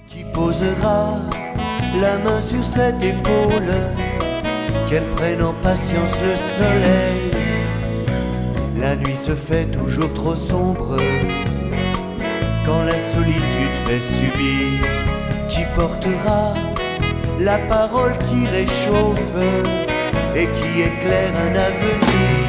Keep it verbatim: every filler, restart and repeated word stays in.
Qui posera la main sur cette épaule, qu'elle prenne en patience le soleil. La nuit se fait toujours trop sombre quand la solitude fait subir. Qui portera la parole qui réchauffe et qui éclaire un avenir?